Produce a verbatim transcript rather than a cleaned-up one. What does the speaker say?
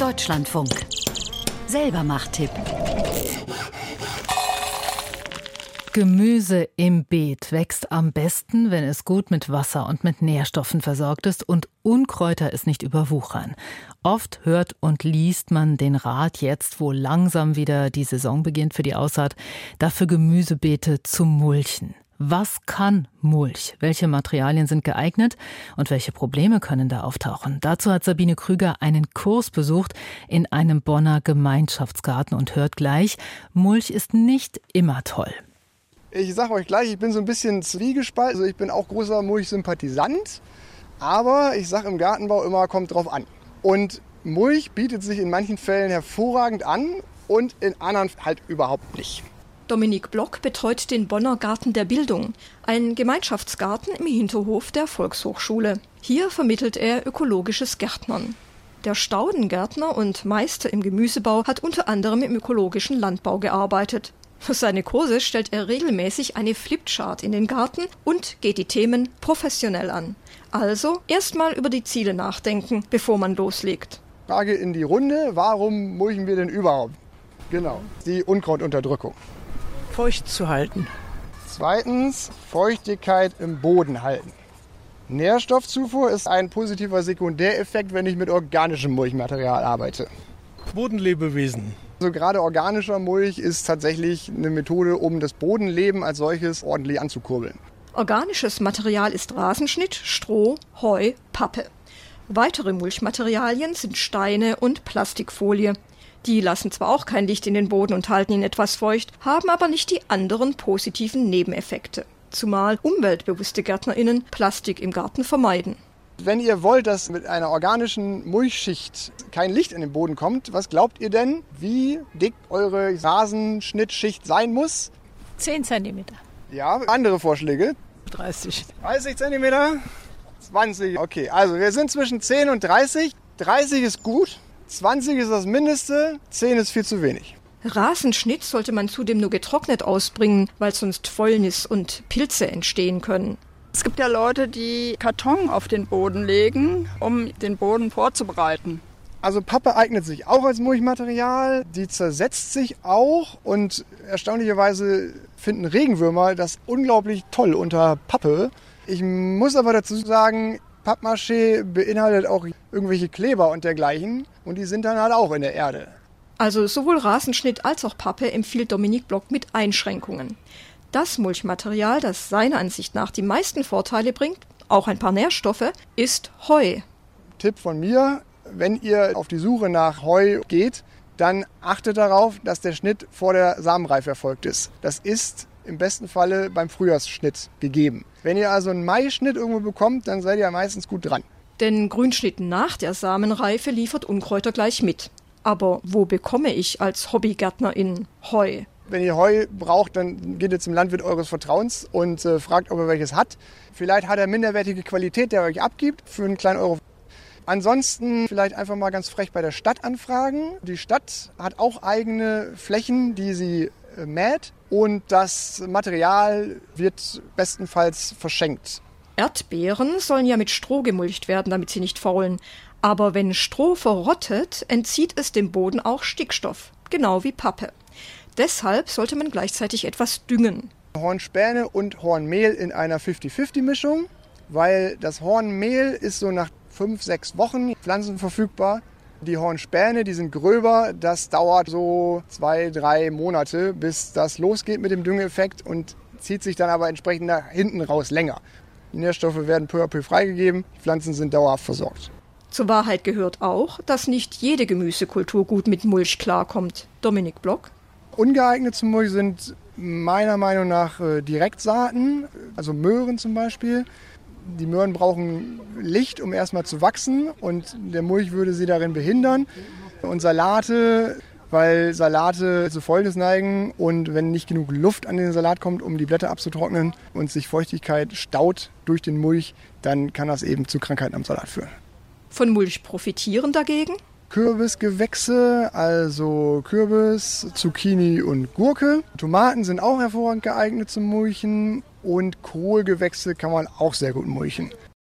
Deutschlandfunk. Selbermacht-Tipp. Gemüse im Beet wächst am besten, wenn es gut mit Wasser und mit Nährstoffen versorgt ist und Unkräuter es nicht überwuchern. Oft hört und liest man den Rat jetzt, wo langsam wieder die Saison beginnt für die Aussaat, dafür Gemüsebeete zu mulchen. Was kann Mulch? Welche Materialien sind geeignet und welche Probleme können da auftauchen? Dazu hat Sabine Krüger einen Kurs besucht in einem Bonner Gemeinschaftsgarten und hört gleich, Mulch ist nicht immer toll. Ich sage euch gleich, ich bin so ein bisschen zwiegespalten. Also ich bin auch großer Mulch-Sympathisant. Aber ich sage im Gartenbau immer, kommt drauf an. Und Mulch bietet sich in manchen Fällen hervorragend an und in anderen halt überhaupt nicht. Dominik Block betreut den Bonner Garten der Bildung, ein Gemeinschaftsgarten im Hinterhof der Volkshochschule. Hier vermittelt er ökologisches Gärtnern. Der Staudengärtner und Meister im Gemüsebau hat unter anderem im ökologischen Landbau gearbeitet. Für seine Kurse stellt er regelmäßig eine Flipchart in den Garten und geht die Themen professionell an. Also erstmal über die Ziele nachdenken, bevor man loslegt. Frage in die Runde, warum mulchen wir denn überhaupt? Genau, die Unkrautunterdrückung. Feucht zu halten. Zweitens, Feuchtigkeit im Boden halten. Nährstoffzufuhr ist ein positiver Sekundäreffekt, wenn ich mit organischem Mulchmaterial arbeite. Bodenlebewesen. Also gerade organischer Mulch ist tatsächlich eine Methode, um das Bodenleben als solches ordentlich anzukurbeln. Organisches Material ist Rasenschnitt, Stroh, Heu, Pappe. Weitere Mulchmaterialien sind Steine und Plastikfolie. Die lassen zwar auch kein Licht in den Boden und halten ihn etwas feucht, haben aber nicht die anderen positiven Nebeneffekte. Zumal umweltbewusste GärtnerInnen Plastik im Garten vermeiden. Wenn ihr wollt, dass mit einer organischen Mulchschicht kein Licht in den Boden kommt, was glaubt ihr denn, wie dick eure Rasenschnittschicht sein muss? zehn Zentimeter. Ja, andere Vorschläge? dreißig. dreißig Zentimeter? zwanzig. Okay, also wir sind zwischen zehn und dreißig. dreißig ist gut, zwanzig ist das Mindeste, zehn ist viel zu wenig. Rasenschnitt sollte man zudem nur getrocknet ausbringen, weil sonst Fäulnis und Pilze entstehen können. Es gibt ja Leute, die Karton auf den Boden legen, um den Boden vorzubereiten. Also Pappe eignet sich auch als Mulchmaterial, die zersetzt sich auch und erstaunlicherweise finden Regenwürmer das unglaublich toll unter Pappe. Ich muss aber dazu sagen, Pappmaché beinhaltet auch irgendwelche Kleber und dergleichen und die sind dann halt auch in der Erde. Also sowohl Rasenschnitt als auch Pappe empfiehlt Dominik Block mit Einschränkungen. Das Mulchmaterial, das seiner Ansicht nach die meisten Vorteile bringt, auch ein paar Nährstoffe, ist Heu. Tipp von mir, wenn ihr auf die Suche nach Heu geht, dann achtet darauf, dass der Schnitt vor der Samenreife erfolgt ist. Das ist im besten Falle beim Frühjahrsschnitt gegeben. Wenn ihr also einen Maischnitt irgendwo bekommt, dann seid ihr meistens gut dran. Denn Grünschnitt nach der Samenreife liefert Unkräuter gleich mit. Aber wo bekomme ich als Hobbygärtnerin Heu? Wenn ihr Heu braucht, dann geht ihr zum Landwirt eures Vertrauens und äh, fragt, ob er welches hat. Vielleicht hat er minderwertige Qualität, der euch abgibt für einen kleinen Euro. Ansonsten vielleicht einfach mal ganz frech bei der Stadt anfragen. Die Stadt hat auch eigene Flächen, die sie äh, mäht und das Material wird bestenfalls verschenkt. Erdbeeren sollen ja mit Stroh gemulcht werden, damit sie nicht faulen. Aber wenn Stroh verrottet, entzieht es dem Boden auch Stickstoff, genau wie Pappe. Deshalb sollte man gleichzeitig etwas düngen. Hornspäne und Hornmehl in einer fünfzig fünfzig Mischung, weil das Hornmehl ist so nach fünf, sechs Wochen pflanzenverfügbar. Die Hornspäne, die sind gröber, das dauert so zwei, drei Monate, bis das losgeht mit dem Düngeeffekt und zieht sich dann aber entsprechend nach hinten raus länger. Die Nährstoffe werden peu à peu freigegeben, die Pflanzen sind dauerhaft versorgt. Zur Wahrheit gehört auch, dass nicht jede Gemüsekultur gut mit Mulch klarkommt. Dominik Block? Ungeeignet zum Mulch sind meiner Meinung nach äh, Direktsaaten, also Möhren zum Beispiel. Die Möhren brauchen Licht, um erstmal zu wachsen und der Mulch würde sie darin behindern. Und Salate, weil Salate zu Fäulnis neigen und wenn nicht genug Luft an den Salat kommt, um die Blätter abzutrocknen und sich Feuchtigkeit staut durch den Mulch, dann kann das eben zu Krankheiten am Salat führen. Von Mulch profitieren dagegen? Kürbisgewächse, also Kürbis, Zucchini und Gurke. Tomaten sind auch hervorragend geeignet zum Mulchen und Kohlgewächse kann man auch sehr gut mulchen.